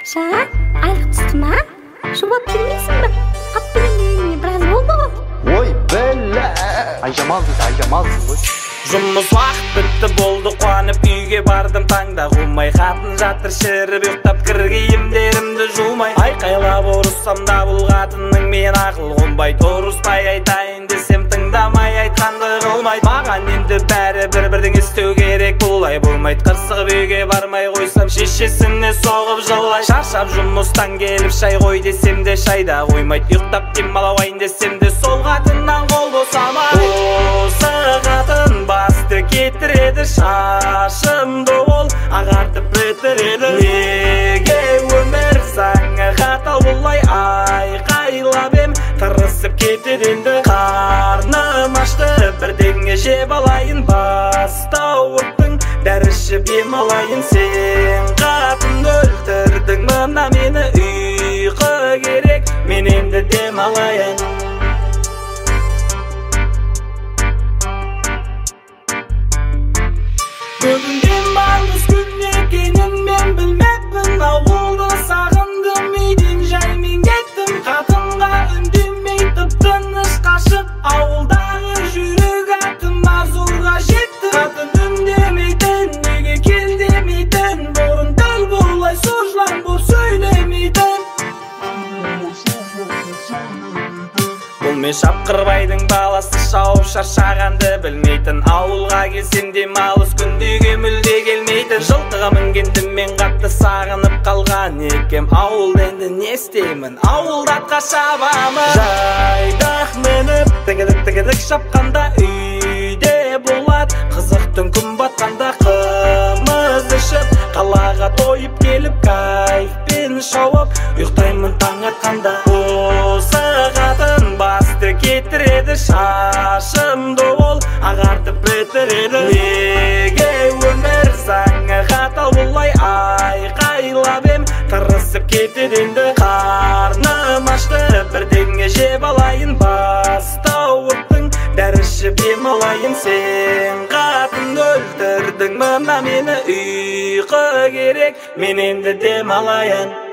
Жан, айлық түсті ма? Жуап бермейсің бі? Қаппенен біраз болды ғой. Ой, бәлі, айжамалсың ғой. Жұмыс уақыт бітті болды, қуанып үйге бардым таңда. Қумай қатын жатыр шіріп ұйықтап, кір киімдерімді жумай. Айқайлап ұрыссам да бұл қатынның мен ақыл қонбай. Ұрыспай айтайын десем тыңдамай, айтқанды қылмайды. Маған енді бәрі бір-бірдің істеу керек, бұлай болмайды. Қырсығып үйге бармай қойсам шешесіне соғып жылай. Шаршап жұмыстан келіп шай қой десем де шайда қоймайды. Ұйықтап демалайын десем де сол қатыннан қол босамайды. Осы қатын басты кетіреді, шашымды ол ағартып бітіреді. Неге өмір заңы қатал бұлай, айқайлап ем тырысып кетеді енді. Қарным ашты, бірдеңе жеп алайын, бастауырттың дәрі ішіп ем алайын. Сен қатын өлтірдің мына мені, ұйқы керек, мен енді дем алайын. Бүгін демалыс күн екенін мен білмеппін, ауылды сағындым, үйден жаймен кеттім. Қатынға үндемей тып-тыныш қашып, ауылдағы жүрек атым азуға жетті. Қатын үндемейтін, неге кел демейтін, бұрын дәл болай сожлан бұл сөйлемейтін. Бұл мен шапқырбайдың баласы, шауып шаршағанды білмейтін. Ауылға келсем демалыс күндеге мүлде келмейтін. Жылқыға мінгендім мен қатты сағынып қалған екем. Ауыл енді не істеймін, ауылда атқа шабамын. Жайдақ мініп тігідік шапқанда үйде болады. Қызықтың күн батқанда қымыз ішіп, қалаға тойып келіп кайфпен шауып, ұйықтаймын таң атқанда. Осы қатын басты кетіреді, шашымды ол ағартып бітіреді. Неге өмір заңы қатал бұлай, айқайлап ем тырысып кетеді енді. Қарным ашты, бірдеңе жеп алайын, бастауырттың дәрі ішіп ем алайын. Сен қатын өлтірдің мына мені, ұйқы керек, мен енді дем алайын.